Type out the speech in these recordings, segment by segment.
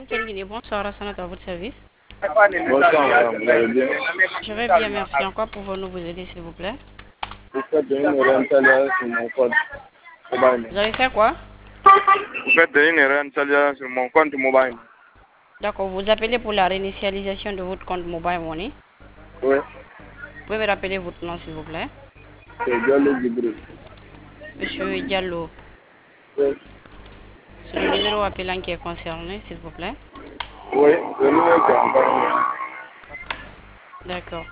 Quel Guinée, bonsoir, Rassanat à votre service. Bonsoir, madame, vous allez bien? Je vais bien, merci. En quoi pouvons-nous vous aider, s'il vous plaît? Vous faites une erreur installée sur mon compte mobile. Vous avez fait quoi? Vous faites une erreur installée sur mon compte mobile. D'accord, vous appelez pour la réinitialisation de votre compte Mobile Money. Oui, Vous pouvez me rappeler votre nom, s'il vous plaît? c'est Diallo Djibril. Monsieur Diallo. Oui, C'est le numéro appelant qui est concerné, s'il vous plaît. oui, le numéro qui est encore. D'accord.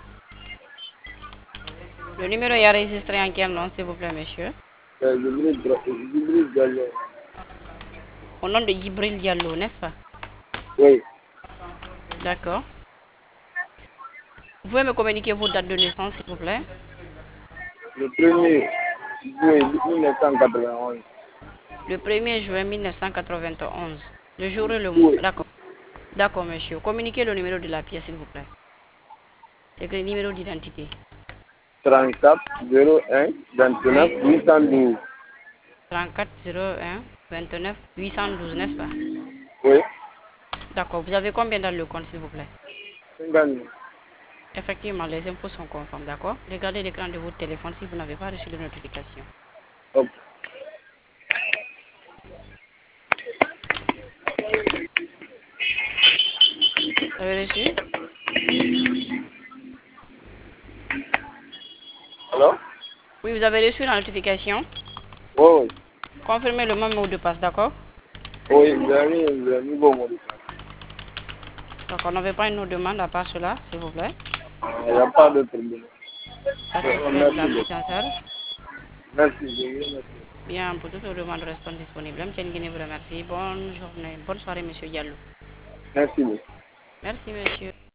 Le numéro est enregistré en quel nom, s'il vous plaît, monsieur? C'est Djibril Diallo. Au nom de Gibril Diallo, n'est-ce pas? Oui, D'accord. Vous pouvez me communiquer vos dates de naissance, s'il vous plaît? le 1er juillet 1991. Le 1er juin 1991. Le jour et le mois. Oui, D'accord. D'accord, monsieur. Communiquez le numéro de la pièce, s'il vous plaît. C'est le numéro d'identité. 34 01 29 812. 34 01 29 812, n'est-ce pas? Oui, D'accord. Vous avez combien dans le compte, s'il vous plaît? 50 000. Effectivement, les impôts sont conformes, d'accord? Regardez l'écran de votre téléphone si vous n'avez pas reçu de notification. Ok. Vous avez reçu? Alors? Oui, vous avez reçu la notification. Oui, Confirmez le même mot de passe, d'accord? oui, j'ai mis le nouveau mot de passe. Donc, on n'avait pas une autre demande à part cela, s'il vous plaît. Il n'y a pas de problème. Satisfait de la Merci prise beaucoup. en charge. Merci, je vous remercie. Bien, pour toutes les demandes restant disponibles. M. Guinée vous remercie. Bonne journée. Bonne soirée, monsieur Diallo. Merci beaucoup. Merci, monsieur.